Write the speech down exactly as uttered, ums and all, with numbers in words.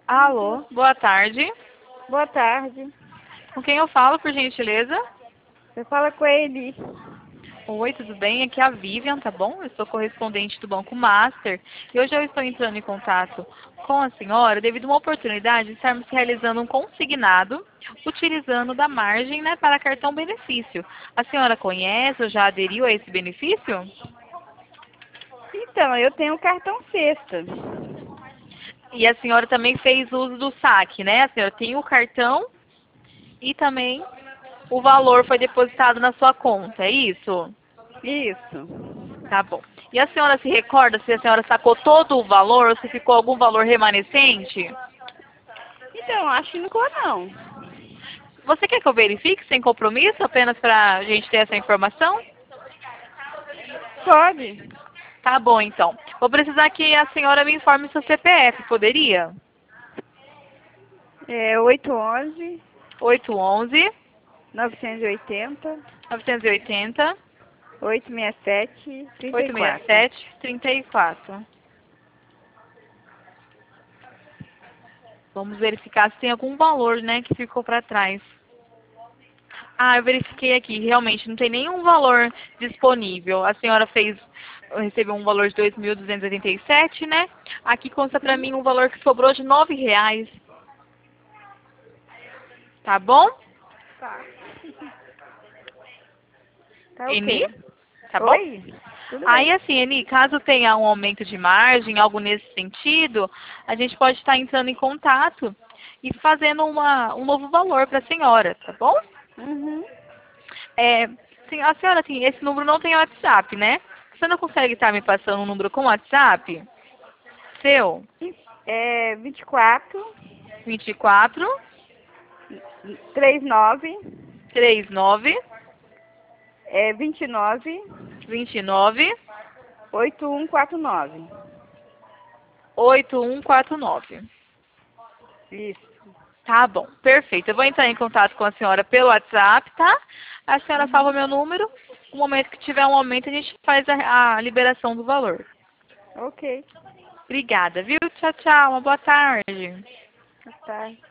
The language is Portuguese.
Alô, boa tarde. Boa tarde. Com quem eu falo, por gentileza? Você fala com ele. Oi, tudo bem? Aqui é a Vivian, tá bom? Eu sou correspondente do Banco Master e hoje eu estou entrando em contato com a senhora devido a uma oportunidade de estarmos realizando um consignado utilizando da margem, né, para cartão benefício. A senhora conhece ou já aderiu a esse benefício? Então, eu tenho um cartão sexta. E a senhora também fez uso do saque, né? A senhora tem o cartão e também o valor foi depositado na sua conta, é isso? Isso. Tá bom. E a senhora se recorda se a senhora sacou todo o valor ou se ficou algum valor remanescente? Então, acho que não ficou não. Você quer que eu verifique sem compromisso, apenas para a gente ter essa informação? Pode. Tá bom, então. Vou precisar que a senhora me informe seu C P F, poderia? É oito onze, oito um um, novecentos e oitenta, novecentos e oitenta, oitocentos e sessenta e sete, trinta e oitocentos e sessenta e quatro. sete, trinta e quatro. Vamos verificar se tem algum valor, né, que ficou para trás. Ah, eu verifiquei aqui, realmente não tem nenhum valor disponível. A senhora fez, recebeu um valor de dois mil duzentos e oitenta e sete, né? Aqui consta pra mim um valor que sobrou de nove reais. Tá bom? Tá. Tá Eni? ok. Tá bom? Oi? Tudo Aí, bem. assim, Eni, caso tenha um aumento de margem, algo nesse sentido, a gente pode estar entrando em contato e fazendo uma, um novo valor para a senhora, tá bom? Uhum. É, sim, a senhora, assim, esse número não tem WhatsApp, né? Você não consegue estar me passando um número com WhatsApp? Seu? É vinte e quatro, vinte e quatro, trinta e nove, trinta e nove, é vinte e nove, vinte e nove, oito um quatro nove. oito um quatro nove. Isso. Tá bom, perfeito. Eu vou entrar em contato com a senhora pelo WhatsApp, tá? A senhora salva Uhum. meu número. No momento que tiver um aumento, a gente faz a, a liberação do valor. Ok. Obrigada, viu? Tchau, tchau. Uma boa tarde. Boa tarde.